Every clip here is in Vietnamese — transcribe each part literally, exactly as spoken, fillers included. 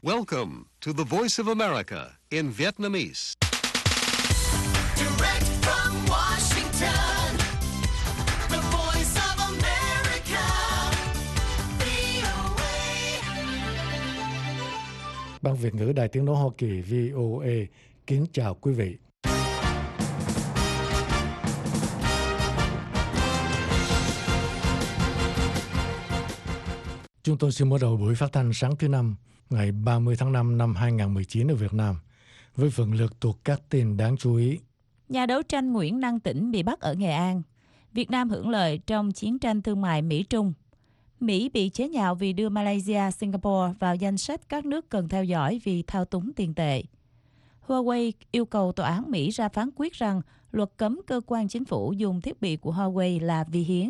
Welcome to the Voice of America in Vietnamese. Direct from Washington, the Voice of America, vê o a. Ban Việt ngữ Đài Tiếng nói Hoa Kỳ vê o a kính chào quý vị. Chúng tôi xin mở đầu buổi phát thanh sáng thứ Năm, ngày ba mươi tháng năm năm hai nghìn không trăm mười chín ở Việt Nam, với phần lượt thuộc các tin đáng chú ý. Nhà đấu tranh Nguyễn Năng Tĩnh bị bắt ở Nghệ An. Việt Nam hưởng lợi trong chiến tranh thương mại Mỹ-Trung. Mỹ bị chế nhạo vì đưa Malaysia, Singapore vào danh sách các nước cần theo dõi vì thao túng tiền tệ. Huawei yêu cầu tòa án Mỹ ra phán quyết rằng luật cấm cơ quan chính phủ dùng thiết bị của Huawei là vi hiến.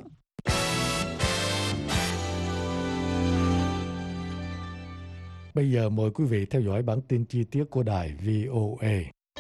Bây giờ mời quý vị theo dõi bản tin chi tiết của đài vê o a.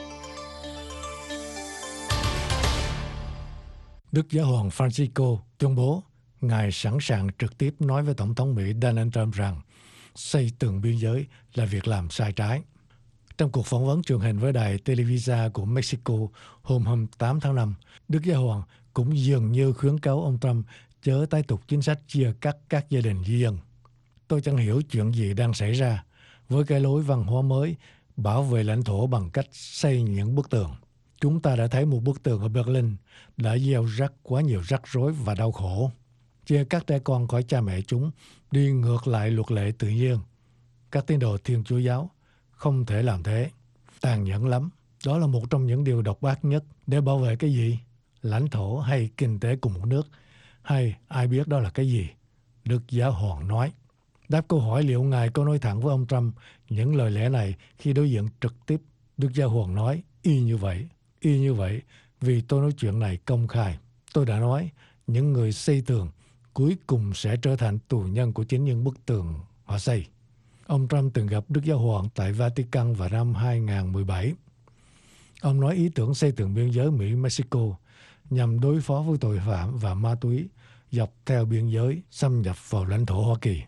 Đức Giáo hoàng Francisco tuyên bố Ngài sẵn sàng trực tiếp nói với Tổng thống Mỹ Donald Trump rằng xây tường biên giới là việc làm sai trái. Trong cuộc phỏng vấn truyền hình với đài Televisa của Mexico hôm hai mươi tám tháng năm, Đức Giáo hoàng cũng dường như khuyến cáo ông Trump chớ tái tục chính sách chia cắt các gia đình di dân. Tôi chẳng hiểu chuyện gì đang xảy ra với cái lối văn hóa mới bảo vệ lãnh thổ bằng cách xây những bức tường. Chúng ta đã thấy một bức tường ở Berlin đã gieo rắc quá nhiều rắc rối và đau khổ. Chia các trẻ con khỏi cha mẹ chúng đi ngược lại luật lệ tự nhiên. Các tín đồ Thiên Chúa giáo không thể làm thế. Tàn nhẫn lắm. Đó là một trong những điều độc ác nhất để bảo vệ cái gì? Lãnh thổ hay kinh tế của một nước? Hay ai biết đó là cái gì? Đức Giáo hoàng nói. Đáp câu hỏi liệu Ngài có nói thẳng với ông Trump những lời lẽ này khi đối diện trực tiếp, Đức Giáo hoàng nói y như vậy, y như vậy vì tôi nói chuyện này công khai. Tôi đã nói những người xây tường cuối cùng sẽ trở thành tù nhân của chính những bức tường họ xây. Ông Trump từng gặp Đức Giáo hoàng tại Vatican vào năm hai nghìn không trăm mười bảy. Ông nói ý tưởng xây tường biên giới Mỹ-Mexico nhằm đối phó với tội phạm và ma túy dọc theo biên giới xâm nhập vào lãnh thổ Hoa Kỳ.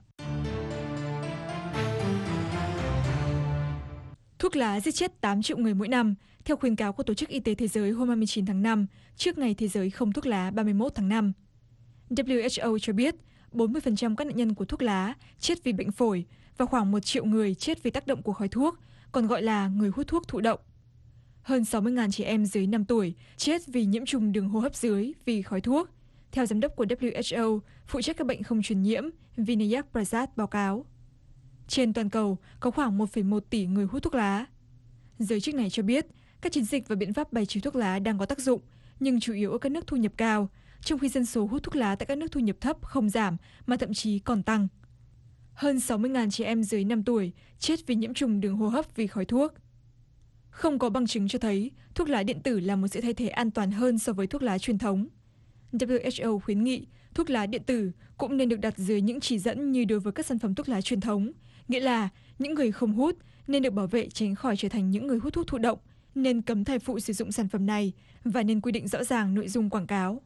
Thuốc lá giết chết tám triệu người mỗi năm, theo khuyến cáo của Tổ chức Y tế Thế giới hôm hai mươi chín tháng năm, trước ngày Thế giới không thuốc lá ba mươi mốt tháng năm. W H O cho biết bốn mươi phần trăm các nạn nhân của thuốc lá chết vì bệnh phổi và khoảng một triệu người chết vì tác động của khói thuốc, còn gọi là người hút thuốc thụ động. Hơn sáu mươi nghìn trẻ em dưới năm tuổi chết vì nhiễm trùng đường hô hấp dưới vì khói thuốc, theo giám đốc của W H O phụ trách các bệnh không truyền nhiễm Vinayak Prasad báo cáo. Trên toàn cầu có khoảng một phẩy một tỷ người hút thuốc lá. Giới chức này cho biết các chiến dịch và biện pháp bài trừ thuốc lá đang có tác dụng, nhưng chủ yếu ở các nước thu nhập cao, trong khi dân số hút thuốc lá tại các nước thu nhập thấp không giảm mà thậm chí còn tăng. Hơn sáu mươi nghìn trẻ em dưới năm tuổi chết vì nhiễm trùng đường hô hấp vì khói thuốc. Không có bằng chứng cho thấy thuốc lá điện tử là một sự thay thế an toàn hơn so với thuốc lá truyền thống. W H O khuyến nghị thuốc lá điện tử cũng nên được đặt dưới những chỉ dẫn như đối với các sản phẩm thuốc lá truyền thống, nghĩa là những người không hút nên được bảo vệ tránh khỏi trở thành những người hút thuốc thụ động, nên cấm thai phụ sử dụng sản phẩm này và nên quy định rõ ràng nội dung quảng cáo.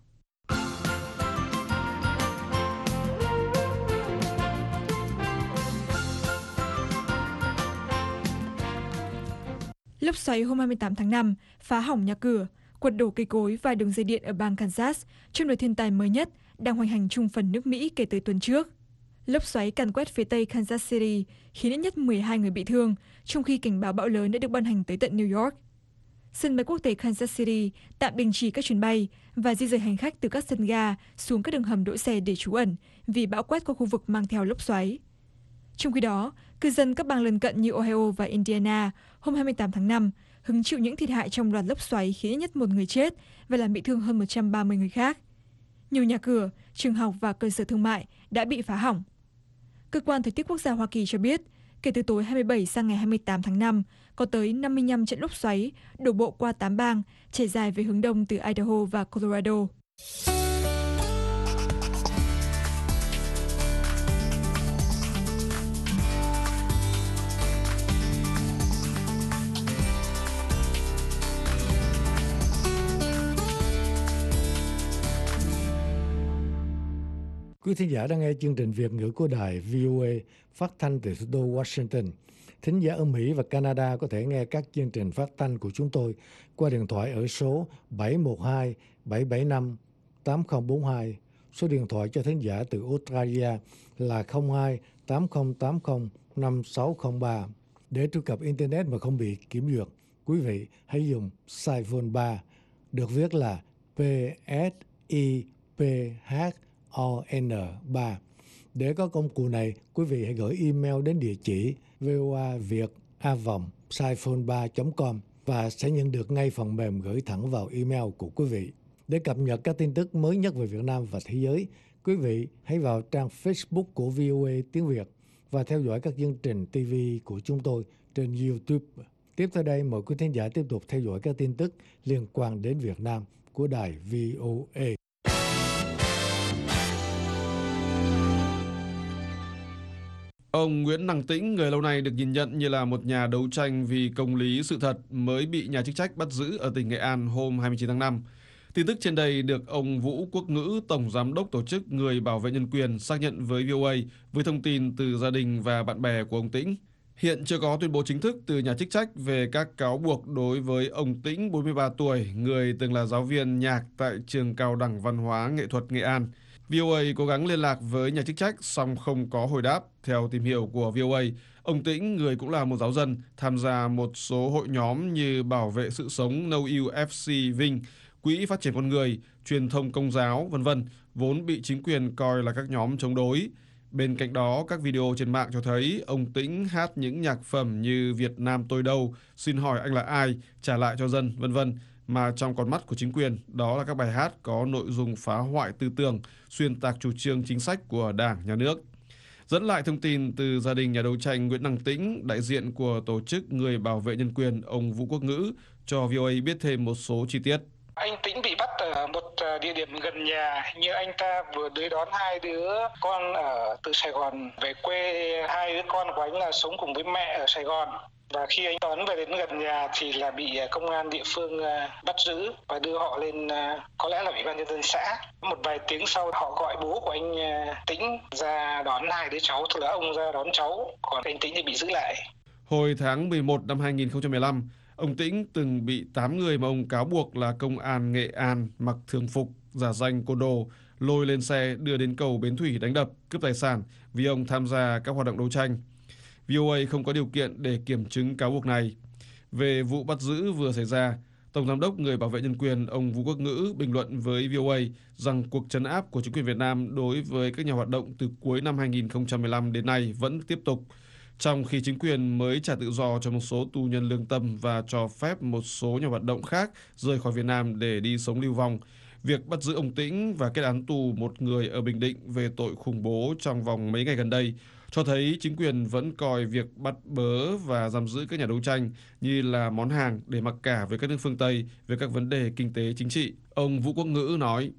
Lốc xoáy hôm hai mươi tám tháng năm phá hỏng nhà cửa, quật đổ cây cối và đường dây điện ở bang Kansas trong đợt thiên tai mới nhất đang hoành hành chung phần nước Mỹ kể từ tuần trước. Lốc xoáy càn quét phía tây Kansas City khiến ít nhất mười hai người bị thương, trong khi cảnh báo bão lớn đã được ban hành tới tận New York. Sân bay quốc tế Kansas City tạm đình chỉ các chuyến bay và di dời hành khách từ các sân ga xuống các đường hầm đỗ xe để trú ẩn vì bão quét qua khu vực mang theo lốc xoáy. Trong khi đó, cư dân các bang lân cận như Ohio và Indiana hôm hai mươi tám tháng năm hứng chịu những thiệt hại trong loạt lốc xoáy khiến ít nhất một người chết và làm bị thương hơn một trăm ba mươi người khác. Nhiều nhà cửa, trường học và cơ sở thương mại đã bị phá hỏng. Cơ quan Thời tiết Quốc gia Hoa Kỳ cho biết, kể từ tối hai mươi bảy sang ngày hai mươi tám tháng năm, có tới năm mươi lăm trận lốc xoáy đổ bộ qua tám bang, trải dài về hướng đông từ Idaho và Colorado. Quý Quý thính giả đang nghe chương trình Việt ngữ của đài vê o a phát thanh từ thủ đô Washington. Thính giả ở Mỹ và Canada có thể nghe các chương trình phát thanh của chúng tôi qua điện thoại ở số bảy một hai bảy bảy năm tám không bốn hai. Số điện thoại cho thính giả từ Australia là không hai tám không tám không năm sáu không ba. Để truy cập Internet mà không bị kiểm duyệt, quý vị hãy dùng Siphone ba, được viết là P S I P H O N ba. Để có công cụ này, quý vị hãy gửi email đến địa chỉ voaviet a vòng siphone ba chấm com và sẽ nhận được ngay phần mềm gửi thẳng vào email của quý vị. Để cập nhật các tin tức mới nhất về Việt Nam và thế giới, quý vị hãy vào trang Facebook của vê o a tiếng Việt và theo dõi các chương trình ti vi của chúng tôi trên YouTube. Tiếp theo đây, mời quý thính giả tiếp tục theo dõi các tin tức liên quan đến Việt Nam của đài vê o a. Ông Nguyễn Năng Tĩnh, người lâu nay được nhìn nhận như là một nhà đấu tranh vì công lý sự thật, mới bị nhà chức trách bắt giữ ở tỉnh Nghệ An hôm hai mươi chín tháng năm. Tin tức trên đây được ông Vũ Quốc Ngữ, Tổng Giám đốc Tổ chức Người Bảo vệ Nhân quyền, xác nhận với vê o a với thông tin từ gia đình và bạn bè của ông Tĩnh. Hiện chưa có tuyên bố chính thức từ nhà chức trách về các cáo buộc đối với ông Tĩnh, bốn mươi ba tuổi, người từng là giáo viên nhạc tại Trường Cao đẳng Văn hóa Nghệ thuật Nghệ An. vê o a cố gắng liên lạc với nhà chức trách song không có hồi đáp. Theo tìm hiểu của vê o a, ông Tĩnh, người cũng là một giáo dân, tham gia một số hội nhóm như Bảo vệ sự sống No U F C Vinh, Quỹ Phát triển Con người, Truyền thông Công giáo, vân vân, vốn bị chính quyền coi là các nhóm chống đối. Bên cạnh đó, các video trên mạng cho thấy ông Tĩnh hát những nhạc phẩm như Việt Nam tôi đâu, Xin hỏi anh là ai, Trả lại cho dân, vân vân, mà trong con mắt của chính quyền, đó là các bài hát có nội dung phá hoại tư tưởng, xuyên tạc chủ trương chính sách của Đảng, Nhà nước. Dẫn lại thông tin từ gia đình nhà đấu tranh Nguyễn Năng Tĩnh, đại diện của Tổ chức Người Bảo vệ Nhân quyền, ông Vũ Quốc Ngữ, cho vê o a biết thêm một số chi tiết. Anh Tĩnh bị bắt ở một địa điểm gần nhà, như anh ta vừa đưa đón hai đứa con ở từ Sài Gòn về quê. Hai đứa con của anh là sống cùng với mẹ ở Sài Gòn. Và khi anh đón về đến gần nhà thì là bị công an địa phương bắt giữ và đưa họ lên, có lẽ là Ủy ban Nhân dân xã. Một vài tiếng sau họ gọi bố của anh Tĩnh ra đón hai đứa cháu, tức là ông ra đón cháu, còn anh Tĩnh thì bị giữ lại. Hồi tháng mười một năm hai nghìn không trăm mười lăm, ông Tĩnh từng bị tám người mà ông cáo buộc là công an Nghệ An mặc thường phục, giả danh côn đồ, lôi lên xe đưa đến cầu Bến Thủy đánh đập, cướp tài sản vì ông tham gia các hoạt động đấu tranh. vê o a không có điều kiện để kiểm chứng cáo buộc này. Về vụ bắt giữ vừa xảy ra, Tổng Giám đốc Người Bảo vệ Nhân quyền ông Vũ Quốc Ngữ bình luận với vê o a rằng cuộc trấn áp của chính quyền Việt Nam đối với các nhà hoạt động từ cuối năm hai nghìn không trăm mười lăm đến nay vẫn tiếp tục, trong khi chính quyền mới trả tự do cho một số tù nhân lương tâm và cho phép một số nhà hoạt động khác rời khỏi Việt Nam để đi sống lưu vong. Việc bắt giữ ông Tĩnh và kết án tù một người ở Bình Định về tội khủng bố trong vòng mấy ngày gần đây cho thấy chính quyền vẫn coi việc bắt bớ và giam giữ các nhà đấu tranh như là món hàng để mặc cả với các nước phương Tây về các vấn đề kinh tế chính trị. Ông Vũ Quốc Ngữ nói.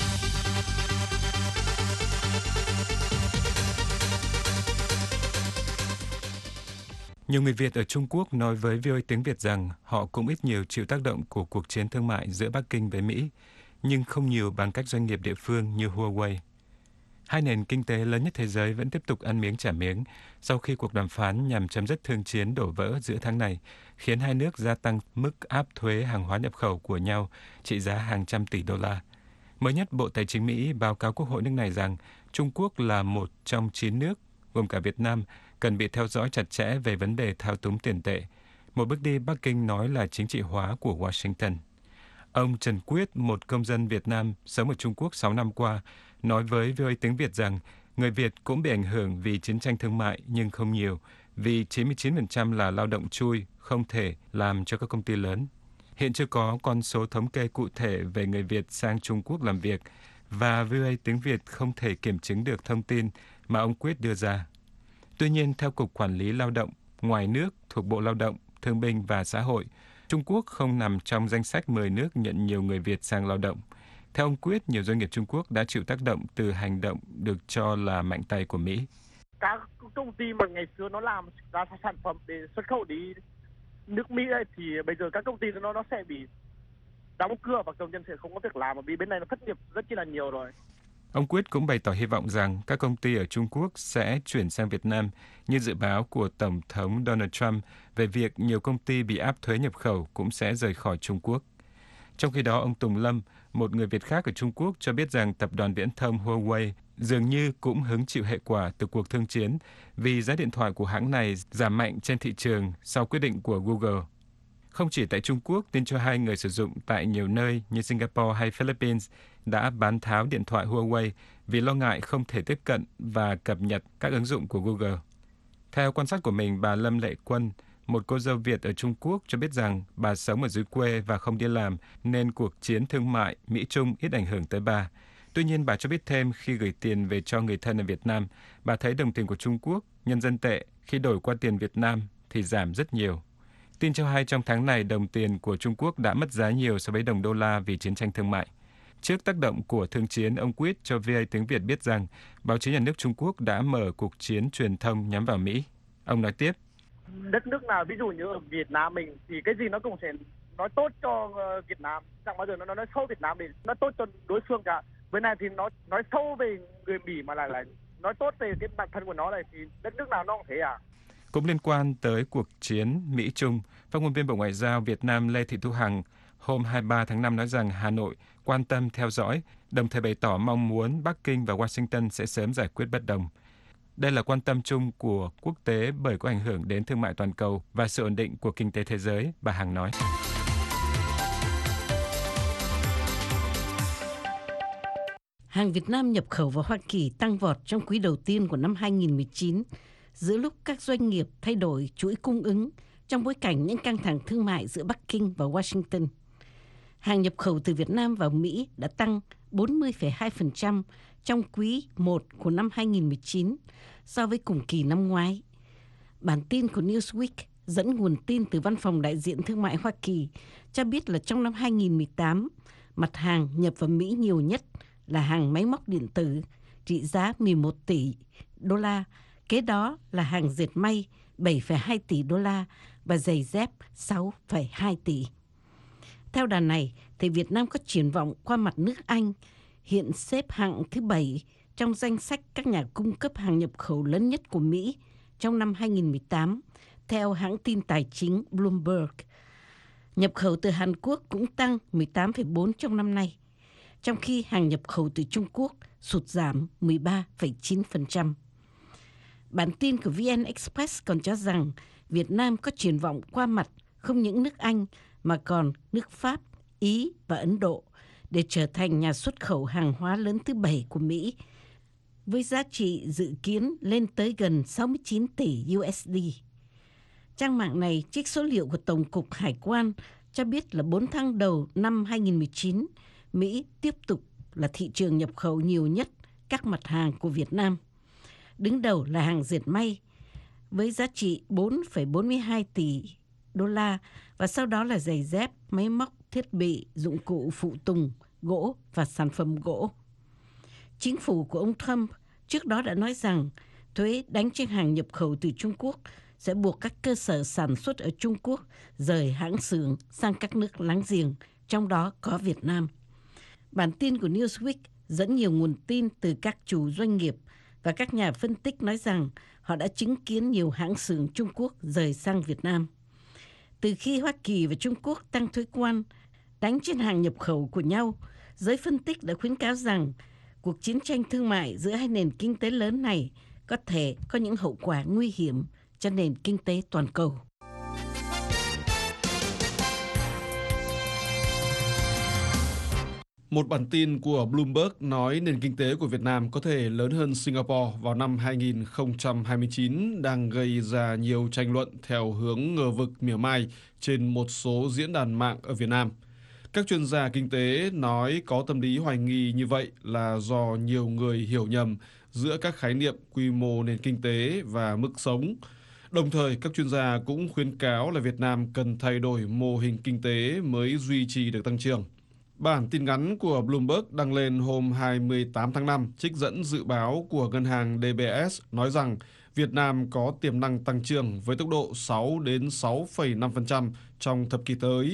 Nhiều người Việt ở Trung Quốc nói với vê o a tiếng Việt rằng họ cũng ít nhiều chịu tác động của cuộc chiến thương mại giữa Bắc Kinh với Mỹ, nhưng không nhiều bằng cách doanh nghiệp địa phương như Huawei. Hai nền kinh tế lớn nhất thế giới vẫn tiếp tục ăn miếng trả miếng sau khi cuộc đàm phán nhằm chấm dứt thương chiến đổ vỡ giữa tháng này, khiến hai nước gia tăng mức áp thuế hàng hóa nhập khẩu của nhau trị giá hàng trăm tỷ đô la. Mới nhất, Bộ Tài chính Mỹ báo cáo Quốc hội nước này rằng Trung Quốc là một trong chín nước, gồm cả Việt Nam, cần bị theo dõi chặt chẽ về vấn đề thao túng tiền tệ, một bước đi Bắc Kinh nói là chính trị hóa của Washington. Ông Trần Quyết, một công dân Việt Nam sống ở Trung Quốc sáu năm qua, nói với vê o a tiếng Việt rằng người Việt cũng bị ảnh hưởng vì chiến tranh thương mại nhưng không nhiều, vì chín mươi chín phần trăm là lao động chui, không thể làm cho các công ty lớn. Hiện chưa có con số thống kê cụ thể về người Việt sang Trung Quốc làm việc, và vê o a tiếng Việt không thể kiểm chứng được thông tin mà ông Quyết đưa ra. Tuy nhiên, theo Cục Quản lý Lao động ngoài nước thuộc Bộ Lao động, Thương binh và Xã hội, Trung Quốc không nằm trong danh sách mười nước nhận nhiều người Việt sang lao động. Theo ông Quyết, nhiều doanh nghiệp Trung Quốc đã chịu tác động từ hành động được cho là mạnh tay của Mỹ. Các công ty mà ngày xưa nó làm ra sản phẩm để xuất khẩu đi nước Mỹ ấy, thì bây giờ các công ty nó nó sẽ bị đóng cửa và công nhân sẽ không có việc làm, bởi vì bên này nó thất nghiệp rất chi là nhiều rồi. Ông Quyết cũng bày tỏ hy vọng rằng các công ty ở Trung Quốc sẽ chuyển sang Việt Nam như dự báo của Tổng thống Donald Trump về việc nhiều công ty bị áp thuế nhập khẩu cũng sẽ rời khỏi Trung Quốc. Trong khi đó, ông Tùng Lâm, một người Việt khác ở Trung Quốc, cho biết rằng tập đoàn viễn thông Huawei dường như cũng hứng chịu hệ quả từ cuộc thương chiến vì giá điện thoại của hãng này giảm mạnh trên thị trường sau quyết định của Google. Không chỉ tại Trung Quốc, tin cho hai người sử dụng tại nhiều nơi như Singapore hay Philippines đã bán tháo điện thoại Huawei vì lo ngại không thể tiếp cận và cập nhật các ứng dụng của Google. Theo quan sát của mình, bà Lâm Lệ Quân, một cô dâu Việt ở Trung Quốc, cho biết rằng bà sống ở dưới quê và không đi làm nên cuộc chiến thương mại Mỹ-Trung ít ảnh hưởng tới bà. Tuy nhiên, bà cho biết thêm khi gửi tiền về cho người thân ở Việt Nam, bà thấy đồng tiền của Trung Quốc, nhân dân tệ, khi đổi qua tiền Việt Nam thì giảm rất nhiều. Tin cho hay trong tháng này, đồng tiền của Trung Quốc đã mất giá nhiều so với đồng đô la vì chiến tranh thương mại. Trước tác động của thương chiến, ông Quyết cho vê a tiếng Việt biết rằng báo chí nhà nước Trung Quốc đã mở cuộc chiến truyền thông nhắm vào Mỹ. Ông nói tiếp. Đất nước nào, ví dụ như ở Việt Nam mình, thì cái gì nó cũng sẽ nói tốt cho Việt Nam. Chẳng bao giờ nó nói xấu Việt Nam thì nó tốt cho đối phương cả. Bên này thì nó nói sâu về người Mỹ mà lại lại nói tốt về cái bản thân của nó này, thì đất nước nào nó cũng thế à. Cũng liên quan tới cuộc chiến Mỹ-Trung, phát ngôn viên Bộ Ngoại giao Việt Nam Lê Thị Thu Hằng hôm hai mươi ba tháng năm nói rằng Hà Nội quan tâm theo dõi, đồng thời bày tỏ mong muốn Bắc Kinh và Washington sẽ sớm giải quyết bất đồng. Đây là quan tâm chung của quốc tế bởi có ảnh hưởng đến thương mại toàn cầu và sự ổn định của kinh tế thế giới, bà Hằng nói. Hàng Việt Nam nhập khẩu vào Hoa Kỳ tăng vọt trong quý đầu tiên của năm hai nghìn mười chín, giữa lúc các doanh nghiệp thay đổi chuỗi cung ứng trong bối cảnh những căng thẳng thương mại giữa Bắc Kinh và Washington. Hàng nhập khẩu từ Việt Nam vào Mỹ đã tăng bốn mươi phẩy hai phần trăm trong quý một của năm hai nghìn mười chín so với cùng kỳ năm ngoái. Bản tin của Newsweek dẫn nguồn tin từ Văn phòng Đại diện Thương mại Hoa Kỳ cho biết là trong năm hai nghìn mười tám, mặt hàng nhập vào Mỹ nhiều nhất là hàng máy móc điện tử trị giá mười một tỷ đô la, kế đó là hàng dệt may bảy phẩy hai tỷ đô la và giày dép sáu phẩy hai tỷ. Theo đà này, thì Việt Nam có triển vọng qua mặt nước Anh, hiện xếp hạng thứ bảy trong danh sách các nhà cung cấp hàng nhập khẩu lớn nhất của Mỹ trong năm hai nghìn mười tám, theo hãng tin tài chính Bloomberg. Nhập khẩu từ Hàn Quốc cũng tăng mười tám phẩy bốn trong năm nay, trong khi hàng nhập khẩu từ Trung Quốc sụt giảm mười ba phẩy chín phần trăm. Bản tin của vê en Express còn cho rằng Việt Nam có triển vọng qua mặt không những nước Anh mà còn nước Pháp, Ý và Ấn Độ để trở thành nhà xuất khẩu hàng hóa lớn thứ bảy của Mỹ, với giá trị dự kiến lên tới gần sáu mươi chín tỷ đô la. Trang mạng này trích số liệu của Tổng cục Hải quan cho biết là bốn tháng đầu năm hai nghìn mười chín, Mỹ tiếp tục là thị trường nhập khẩu nhiều nhất các mặt hàng của Việt Nam. Đứng đầu là hàng dệt may với giá trị bốn phẩy bốn mươi hai tỷ đô la và sau đó là giày dép, máy móc, thiết bị, dụng cụ phụ tùng, gỗ và sản phẩm gỗ. Chính phủ của ông Trump trước đó đã nói rằng thuế đánh trên hàng nhập khẩu từ Trung Quốc sẽ buộc các cơ sở sản xuất ở Trung Quốc rời hãng xưởng sang các nước láng giềng, trong đó có Việt Nam. Bản tin của Newsweek dẫn nhiều nguồn tin từ các chủ doanh nghiệp và các nhà phân tích nói rằng họ đã chứng kiến nhiều hãng xưởng Trung Quốc rời sang Việt Nam. Từ khi Hoa Kỳ và Trung Quốc tăng thuế quan đánh trên hàng nhập khẩu của nhau, giới phân tích đã khuyến cáo rằng cuộc chiến tranh thương mại giữa hai nền kinh tế lớn này có thể có những hậu quả nguy hiểm cho nền kinh tế toàn cầu. Một bản tin của Bloomberg nói nền kinh tế của Việt Nam có thể lớn hơn Singapore vào năm hai nghìn không trăm hai mươi chín đang gây ra nhiều tranh luận theo hướng ngờ vực mỉa mai trên một số diễn đàn mạng ở Việt Nam. Các chuyên gia kinh tế nói có tâm lý hoài nghi như vậy là do nhiều người hiểu nhầm giữa các khái niệm quy mô nền kinh tế và mức sống. Đồng thời, các chuyên gia cũng khuyến cáo là Việt Nam cần thay đổi mô hình kinh tế mới duy trì được tăng trưởng. Bản tin ngắn của Bloomberg đăng lên hôm hai mươi tám tháng năm trích dẫn dự báo của ngân hàng đê bê ét nói rằng Việt Nam có tiềm năng tăng trưởng với tốc độ sáu đến sáu phẩy năm phần trăm trong thập kỷ tới,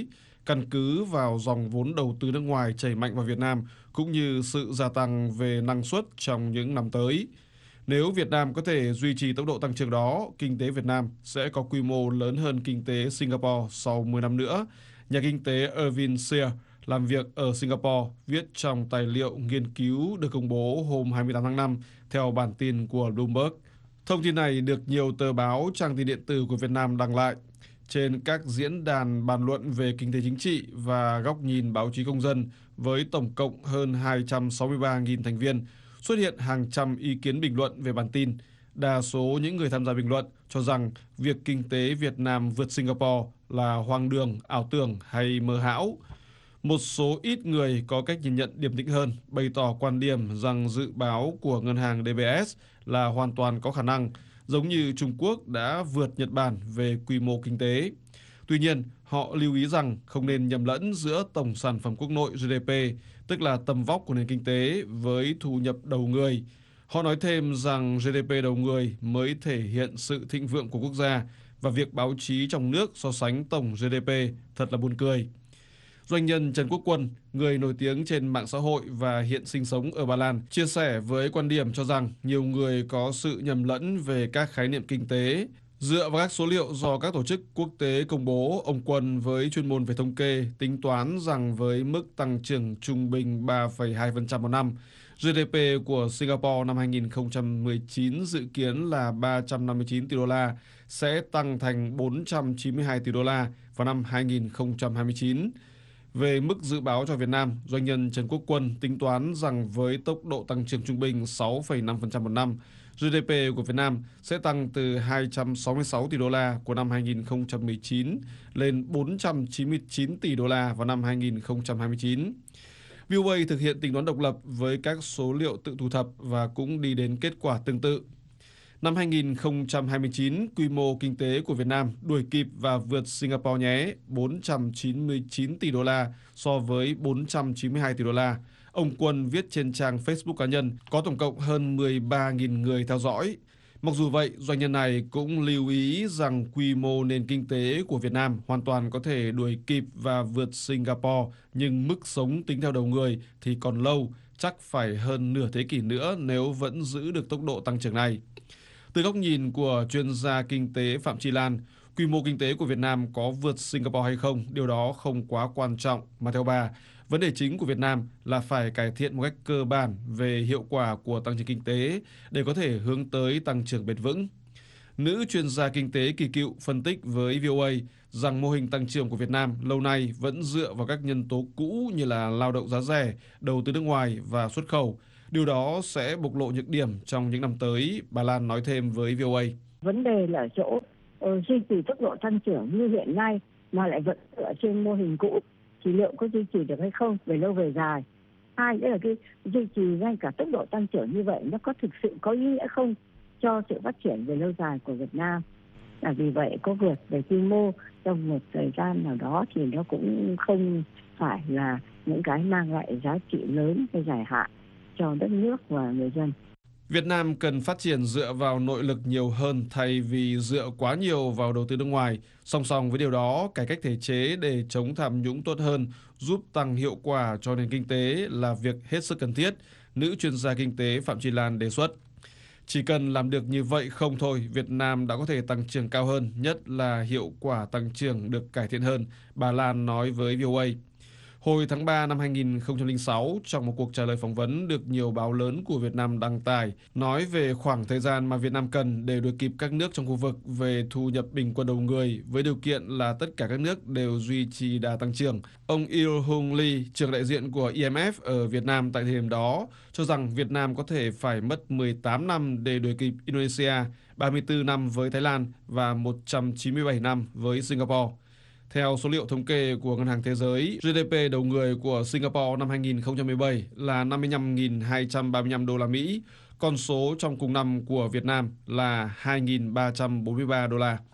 căn cứ vào dòng vốn đầu tư nước ngoài chảy mạnh vào Việt Nam cũng như sự gia tăng về năng suất trong những năm tới. Nếu Việt Nam có thể duy trì tốc độ tăng trưởng đó, kinh tế Việt Nam sẽ có quy mô lớn hơn kinh tế Singapore sau mười năm nữa. Nhà kinh tế Irvin Sear làm việc ở Singapore viết trong tài liệu nghiên cứu được công bố hôm hai mươi tám tháng năm theo bản tin của Bloomberg. Thông tin này được nhiều tờ báo, trang tin điện tử của Việt Nam đăng lại. Trên các diễn đàn bàn luận về kinh tế chính trị và góc nhìn báo chí công dân với tổng cộng hơn hai trăm sáu mươi ba nghìn thành viên, xuất hiện hàng trăm ý kiến bình luận về bản tin. Đa số những người tham gia bình luận cho rằng việc kinh tế Việt Nam vượt Singapore là hoang đường, ảo tưởng hay mơ hão. Một số ít người có cách nhìn nhận điềm tĩnh hơn, bày tỏ quan điểm rằng dự báo của ngân hàng đê bê ét là hoàn toàn có khả năng, giống như Trung Quốc đã vượt Nhật Bản về quy mô kinh tế. Tuy nhiên, họ lưu ý rằng không nên nhầm lẫn giữa tổng sản phẩm quốc nội giê đê pê, tức là tầm vóc của nền kinh tế, với thu nhập đầu người. Họ nói thêm rằng giê đê pê đầu người mới thể hiện sự thịnh vượng của quốc gia, và việc báo chí trong nước so sánh tổng giê đê pê thật là buồn cười. Doanh nhân Trần Quốc Quân, người nổi tiếng trên mạng xã hội và hiện sinh sống ở Ba Lan, chia sẻ với quan điểm cho rằng nhiều người có sự nhầm lẫn về các khái niệm kinh tế. Dựa vào các số liệu do các tổ chức quốc tế công bố, ông Quân với chuyên môn về thống kê tính toán rằng với mức tăng trưởng trung bình ba phẩy hai phần trăm một năm, giê đê pê của Singapore năm hai nghìn không trăm mười chín dự kiến là ba trăm năm mươi chín tỷ đô la, sẽ tăng thành bốn trăm chín mươi hai tỷ đô la vào năm hai nghìn không trăm hai mươi chín. Về mức dự báo cho Việt Nam, doanh nhân Trần Quốc Quân tính toán rằng với tốc độ tăng trưởng trung bình sáu phẩy năm phần trăm một năm, giê đê pê của Việt Nam sẽ tăng từ hai trăm sáu mươi sáu tỷ đô la của năm hai nghìn không trăm mười chín lên bốn trăm chín mươi chín tỷ đô la vào năm hai nghìn không trăm hai mươi chín. vê o a thực hiện tính toán độc lập với các số liệu tự thu thập và cũng đi đến kết quả tương tự. Năm hai nghìn không trăm hai mươi chín, quy mô kinh tế của Việt Nam đuổi kịp và vượt Singapore nhé, bốn trăm chín mươi chín tỷ đô la so với bốn trăm chín mươi hai tỷ đô la. Ông Quân viết trên trang Facebook cá nhân có tổng cộng hơn mười ba nghìn người theo dõi. Mặc dù vậy, doanh nhân này cũng lưu ý rằng quy mô nền kinh tế của Việt Nam hoàn toàn có thể đuổi kịp và vượt Singapore, nhưng mức sống tính theo đầu người thì còn lâu, chắc phải hơn nửa thế kỷ nữa nếu vẫn giữ được tốc độ tăng trưởng này. Từ góc nhìn của chuyên gia kinh tế Phạm Chi Lan, quy mô kinh tế của Việt Nam có vượt Singapore hay không, điều đó không quá quan trọng, mà theo bà, vấn đề chính của Việt Nam là phải cải thiện một cách cơ bản về hiệu quả của tăng trưởng kinh tế để có thể hướng tới tăng trưởng bền vững. Nữ chuyên gia kinh tế Kỳ Cựu phân tích với vê o a rằng mô hình tăng trưởng của Việt Nam lâu nay vẫn dựa vào các nhân tố cũ như là lao động giá rẻ, đầu tư nước ngoài và xuất khẩu. Điều đó sẽ bộc lộ nhược điểm trong những năm tới, bà Lan nói thêm với vê o a. Vấn đề là ở chỗ uh, duy trì tốc độ tăng trưởng như hiện nay mà lại vẫn dựa trên mô hình cũ thì liệu có duy trì được hay không về lâu về dài. Hai nữa là cái duy trì ngay cả tốc độ tăng trưởng như vậy nó có thực sự có ý nghĩa không cho sự phát triển về lâu dài của Việt Nam. Là vì vậy có vượt về quy mô trong một thời gian nào đó thì nó cũng không phải là những cái mang lại giá trị lớn hay dài hạn cho đất nước và người dân. Việt Nam cần phát triển dựa vào nội lực nhiều hơn thay vì dựa quá nhiều vào đầu tư nước ngoài. Song song với điều đó, cải cách thể chế để chống tham nhũng tốt hơn, giúp tăng hiệu quả cho nền kinh tế là việc hết sức cần thiết, nữ chuyên gia kinh tế Phạm Chi Lan đề xuất. Chỉ cần làm được như vậy không thôi, Việt Nam đã có thể tăng trưởng cao hơn, nhất là hiệu quả tăng trưởng được cải thiện hơn, bà Lan nói với vê o a. Hồi tháng ba năm hai nghìn không trăm lẻ sáu, trong một cuộc trả lời phỏng vấn được nhiều báo lớn của Việt Nam đăng tải, nói về khoảng thời gian mà Việt Nam cần để đuổi kịp các nước trong khu vực về thu nhập bình quân đầu người, với điều kiện là tất cả các nước đều duy trì đà tăng trưởng. Ông Il Hung Lee, trưởng đại diện của i em ép ở Việt Nam tại thời điểm đó, cho rằng Việt Nam có thể phải mất mười tám năm để đuổi kịp Indonesia, ba mươi tư năm với Thái Lan và một trăm chín mươi bảy năm với Singapore. Theo số liệu thống kê của Ngân hàng Thế giới, giê đê pê đầu người của Singapore năm hai nghìn không trăm mười bảy là năm mươi lăm nghìn hai trăm ba mươi lăm đô la Mỹ, con số trong cùng năm của Việt Nam là hai nghìn ba trăm bốn mươi ba đô la.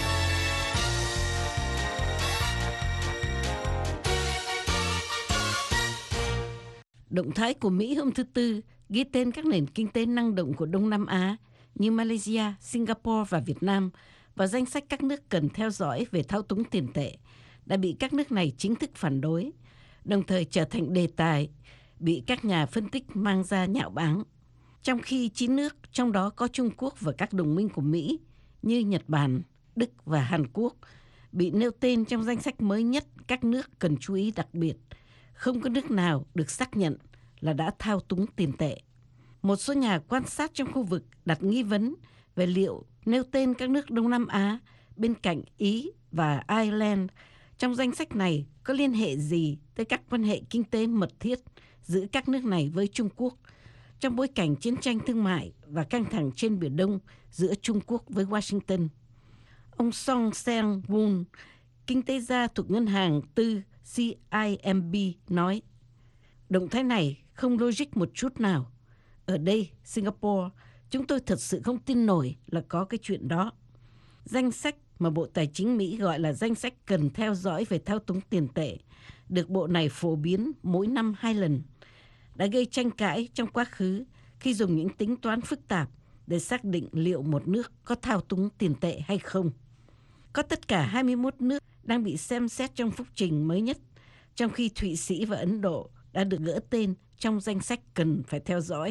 Động thái của Mỹ hôm thứ Tư ghi tên các nền kinh tế năng động của Đông Nam Á như Malaysia, Singapore và Việt Nam vào danh sách các nước cần theo dõi về thao túng tiền tệ, đã bị các nước này chính thức phản đối, đồng thời trở thành đề tài bị các nhà phân tích mang ra nhạo báng. Trong khi chín nước, trong đó có Trung Quốc và các đồng minh của Mỹ như Nhật Bản, Đức và Hàn Quốc, bị nêu tên trong danh sách mới nhất các nước cần chú ý đặc biệt, không có nước nào được xác nhận là đã thao túng tiền tệ. Một số nhà quan sát trong khu vực đặt nghi vấn về liệu nêu tên các nước Đông Nam Á bên cạnh Ý và Ireland trong danh sách này có liên hệ gì tới các quan hệ kinh tế mật thiết giữa các nước này với Trung Quốc trong bối cảnh chiến tranh thương mại và căng thẳng trên Biển Đông giữa Trung Quốc với Washington. Ông Song Sang-won, kinh tế gia thuộc ngân hàng tư C I M B nói, động thái này không logic một chút nào. Ở đây, Singapore, chúng tôi thật sự không tin nổi là có cái chuyện đó. Danh sách mà Bộ Tài chính Mỹ gọi là danh sách cần theo dõi về thao túng tiền tệ, được bộ này phổ biến mỗi năm hai lần, đã gây tranh cãi trong quá khứ khi dùng những tính toán phức tạp để xác định liệu một nước có thao túng tiền tệ hay không. Có tất cả hai mươi mốt nước đang bị xem xét trong phúc trình mới nhất, trong khi Thụy Sĩ và Ấn Độ đã được gỡ tên trong danh sách cần phải theo dõi.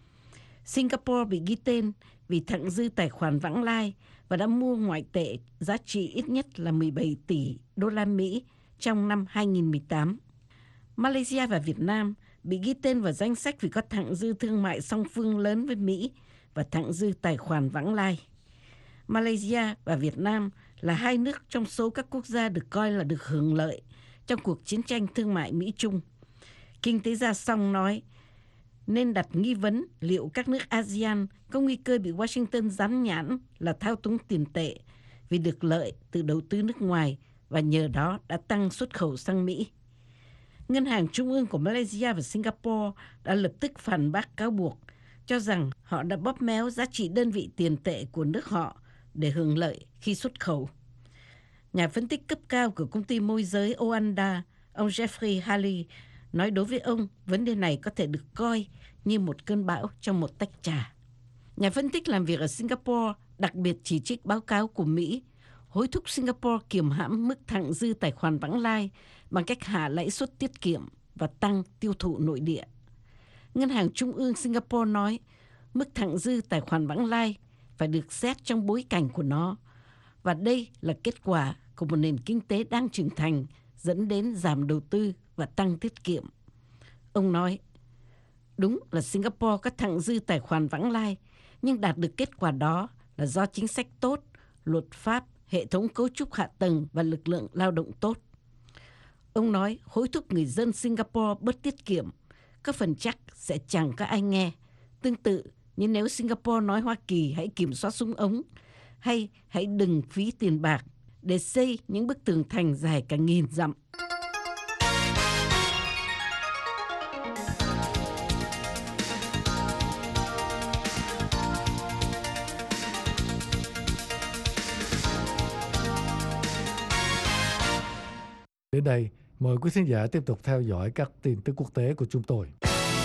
Singapore bị ghi tên vì thặng dư tài khoản vãng lai và đã mua ngoại tệ giá trị ít nhất là mười bảy tỷ đô la Mỹ trong năm hai nghìn không trăm mười tám. Malaysia và Việt Nam bị ghi tên vào danh sách vì có thặng dư thương mại song phương lớn với Mỹ và thặng dư tài khoản vãng lai. Malaysia và Việt Nam là hai nước trong số các quốc gia được coi là được hưởng lợi trong cuộc chiến tranh thương mại Mỹ-Trung. Kinh tế gia Song nói, nên đặt nghi vấn liệu các nước a sê an có nguy cơ bị Washington dán nhãn là thao túng tiền tệ vì được lợi từ đầu tư nước ngoài và nhờ đó đã tăng xuất khẩu sang Mỹ. Ngân hàng Trung ương của Malaysia và Singapore đã lập tức phản bác cáo buộc, cho rằng họ đã bóp méo giá trị đơn vị tiền tệ của nước họ để hưởng lợi khi xuất khẩu. Nhà phân tích cấp cao của công ty môi giới Oanda, ông Jeffrey Halley, nói đối với ông, vấn đề này có thể được coi như một cơn bão trong một tách trà. Nhà phân tích làm việc ở Singapore đặc biệt chỉ trích báo cáo của Mỹ, hối thúc Singapore kiềm hãm mức thặng dư tài khoản vãng lai bằng cách hạ lãi suất tiết kiệm và tăng tiêu thụ nội địa. Ngân hàng Trung ương Singapore nói mức thặng dư tài khoản vãng lai phải được xét trong bối cảnh của nó, và đây là kết quả của một nền kinh tế đang trưởng thành dẫn đến giảm đầu tư và tăng tiết kiệm. Ông nói, đúng là Singapore có thặng dư tài khoản vãng lai, nhưng đạt được kết quả đó là do chính sách tốt, luật pháp, hệ thống cấu trúc hạ tầng và lực lượng lao động tốt. Ông nói hối thúc người dân Singapore bớt tiết kiệm, có phần chắc sẽ chẳng có ai nghe. Tương tự như nếu Singapore nói Hoa Kỳ hãy kiểm soát súng ống, hay hãy đừng phí tiền bạc để xây những bức tường thành dài cả nghìn dặm. Đến đây, mời quý khán giả tiếp tục theo dõi các tin tức quốc tế của chúng tôi.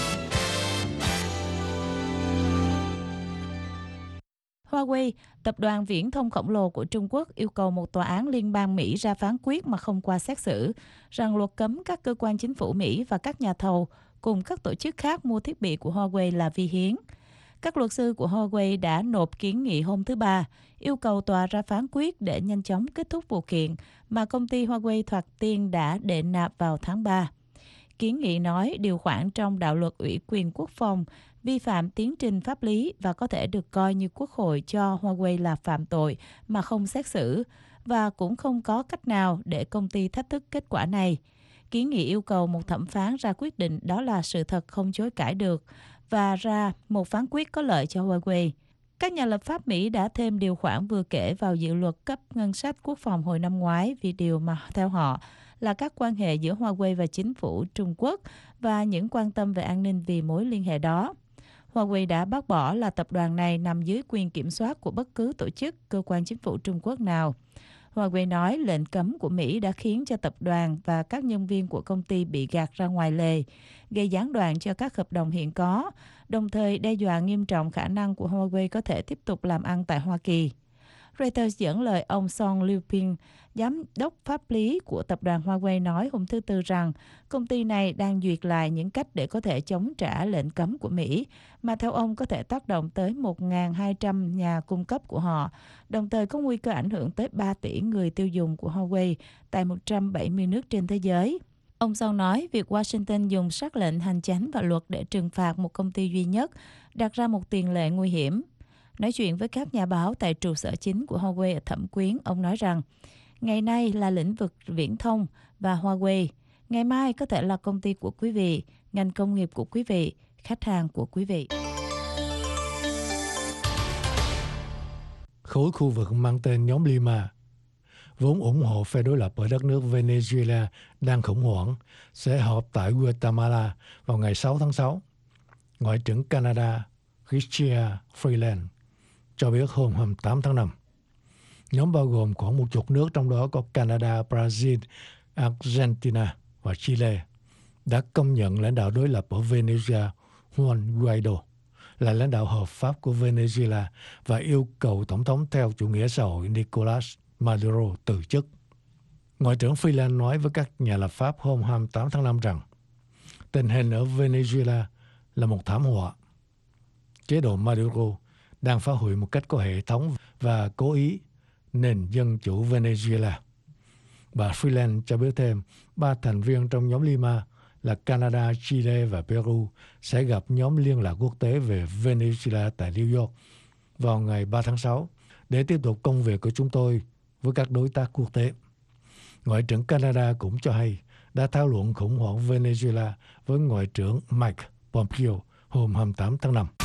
Huawei, tập đoàn viễn thông khổng lồ của Trung Quốc, yêu cầu một tòa án liên bang Mỹ ra phán quyết mà không qua xét xử rằng luật cấm các cơ quan chính phủ Mỹ và các nhà thầu cùng các tổ chức khác mua thiết bị của Huawei là vi hiến. Các luật sư của Huawei đã nộp kiến nghị hôm thứ Ba, yêu cầu tòa ra phán quyết để nhanh chóng kết thúc vụ kiện mà công ty Huawei Thoạt Tiên đã đệ nạp vào tháng ba. Kiến nghị nói điều khoản trong đạo luật ủy quyền quốc phòng vi phạm tiến trình pháp lý và có thể được coi như Quốc hội cho Huawei là phạm tội mà không xét xử, và cũng không có cách nào để công ty thách thức kết quả này. Kiến nghị yêu cầu một thẩm phán ra quyết định đó là sự thật không chối cãi được và ra một phán quyết có lợi cho Huawei. Các nhà lập pháp Mỹ đã thêm điều khoản vừa kể vào dự luật cấp ngân sách quốc phòng hồi năm ngoái vì điều mà theo họ là các quan hệ giữa Huawei và chính phủ Trung Quốc và những quan tâm về an ninh vì mối liên hệ đó. Huawei đã bác bỏ là tập đoàn này nằm dưới quyền kiểm soát của bất cứ tổ chức, cơ quan chính phủ Trung Quốc nào. Huawei nói lệnh cấm của Mỹ đã khiến cho tập đoàn và các nhân viên của công ty bị gạt ra ngoài lề, gây gián đoạn cho các hợp đồng hiện có, đồng thời đe dọa nghiêm trọng khả năng của Huawei có thể tiếp tục làm ăn tại Hoa Kỳ. Reuters dẫn lời ông Song Liuping, giám đốc pháp lý của tập đoàn Huawei nói hôm thứ Tư rằng công ty này đang duyệt lại những cách để có thể chống trả lệnh cấm của Mỹ, mà theo ông có thể tác động tới một nghìn hai trăm nhà cung cấp của họ, đồng thời có nguy cơ ảnh hưởng tới ba tỷ người tiêu dùng của Huawei tại một trăm bảy mươi nước trên thế giới. Ông Song nói việc Washington dùng sắc lệnh hành chánh và luật để trừng phạt một công ty duy nhất đặt ra một tiền lệ nguy hiểm. Nói chuyện với các nhà báo tại trụ sở chính của Huawei ở Thẩm Quyến, ông nói rằng ngày nay là lĩnh vực viễn thông và Huawei, ngày mai có thể là công ty của quý vị, ngành công nghiệp của quý vị, khách hàng của quý vị. Khối khu vực mang tên nhóm Lima, vốn ủng hộ phe đối lập ở đất nước Venezuela đang khủng hoảng, sẽ họp tại Guatemala vào ngày sáu tháng sáu. Ngoại trưởng Canada Chrystia Freeland cho biết hôm hai mươi tám tháng năm. Nhóm bao gồm khoảng một chục nước, trong đó có Canada, Brazil, Argentina và Chile, đã công nhận lãnh đạo đối lập ở Venezuela Juan Guaido là lãnh đạo hợp pháp của Venezuela và yêu cầu Tổng thống theo chủ nghĩa xã hội Nicolas Maduro từ chức. Ngoại trưởng Freeland nói với các nhà lập pháp hôm hai mươi tám tháng năm rằng tình hình ở Venezuela là một thảm họa. Chế độ Maduro đang phá hủy một cách có hệ thống và cố ý nền dân chủ Venezuela. Bà Freeland cho biết thêm, ba thành viên trong nhóm Lima là Canada, Chile và Peru sẽ gặp nhóm liên lạc quốc tế về Venezuela tại New York vào ngày ba tháng sáu để tiếp tục công việc của chúng tôi với các đối tác quốc tế. Ngoại trưởng Canada cũng cho hay đã thảo luận khủng hoảng Venezuela với Ngoại trưởng Mike Pompeo hôm hai mươi tám tháng năm.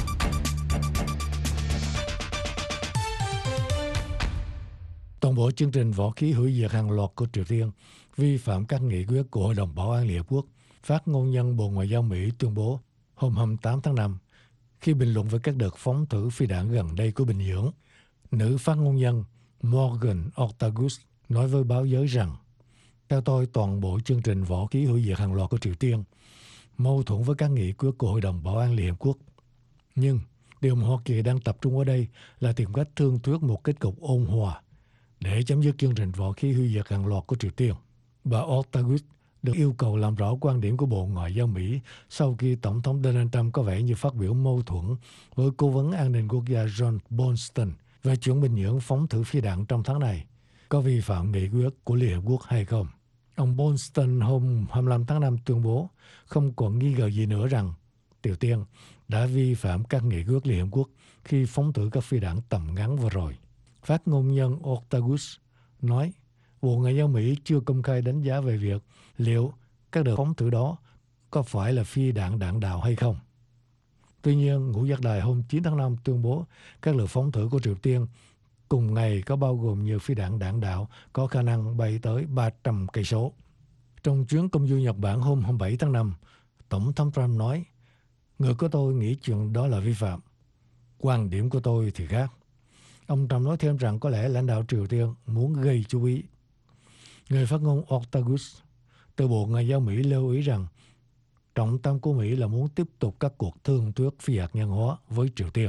Toàn bộ chương trình võ khí hủy diệt hàng loạt của Triều Tiên vi phạm các nghị quyết của Hội đồng Bảo an Liên Hợp Quốc. Phát ngôn nhân Bộ Ngoại giao Mỹ tuyên bố hôm hai mươi tám tháng năm khi bình luận về các đợt phóng thử phi đạn gần đây của Bình Nhưỡng. Nữ phát ngôn nhân Morgan Ortagus nói với báo giới rằng theo tôi, toàn bộ chương trình võ khí hủy diệt hàng loạt của Triều Tiên mâu thuẫn với các nghị quyết của Hội đồng Bảo an Liên Hợp Quốc. Nhưng điều mà Hoa Kỳ đang tập trung ở đây là tìm cách thương thuyết một kết cục ôn hòa để chấm dứt chương trình võ khí hủy diệt hàng loạt của Triều Tiên. Bà Ortagus được yêu cầu làm rõ quan điểm của Bộ Ngoại giao Mỹ sau khi Tổng thống Donald Trump có vẻ như phát biểu mâu thuẫn với Cố vấn An ninh Quốc gia John Bolton về chuyện Bình Nhưỡng phóng thử phi đạn trong tháng này có vi phạm nghị quyết của Liên Hợp Quốc hay không. Ông Bolton hôm hai mươi lăm tháng năm tuyên bố không còn nghi ngờ gì nữa rằng Triều Tiên đã vi phạm các nghị quyết Liên Hợp Quốc khi phóng thử các phi đạn tầm ngắn vừa rồi. Phát ngôn nhân Ortagus nói Bộ Ngoại giao Mỹ chưa công khai đánh giá về việc liệu các đợt phóng thử đó có phải là phi đạn đạn đạo hay không. Tuy nhiên, Ngũ Giác Đài hôm chín tháng năm tuyên bố các đợt phóng thử của Triều Tiên cùng ngày có bao gồm nhiều phi đạn đạn đạo có khả năng bay tới ba trăm cây số. Trong chuyến công du Nhật Bản hôm hai mươi bảy tháng năm, Tổng thống Trump nói, người của tôi nghĩ chuyện đó là vi phạm. Quan điểm của tôi thì khác. Ông Trump nói thêm rằng có lẽ lãnh đạo Triều Tiên muốn gây chú ý. Người phát ngôn Ortagus từ Bộ Ngoại giao Mỹ lưu ý rằng trọng tâm của Mỹ là muốn tiếp tục các cuộc thương thuyết phi hạt nhân hóa với Triều Tiên.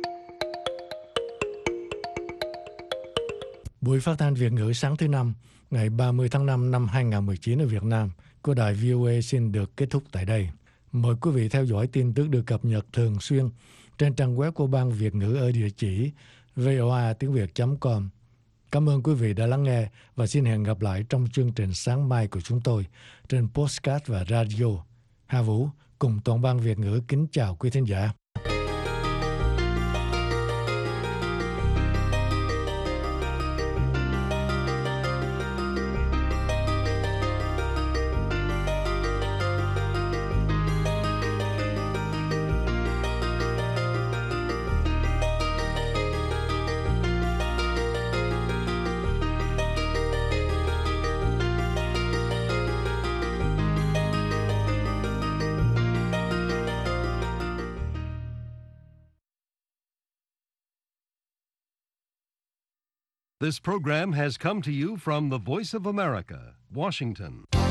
Buổi phát thanh Việt ngữ sáng thứ Năm, ngày ba mươi tháng năm năm hai nghìn không trăm mười chín ở Việt Nam của đài vê o a xin được kết thúc tại đây. Mời quý vị theo dõi tin tức được cập nhật thường xuyên trên trang web của Ban Việt ngữ ở địa chỉ voa tiếng việt chấm com. Cảm ơn quý vị đã lắng nghe và xin hẹn gặp lại trong chương trình sáng mai của chúng tôi trên podcast và radio. Hà Vũ cùng toàn ban Việt ngữ kính chào quý thính giả. This program has come to you from the Voice of America, Washington.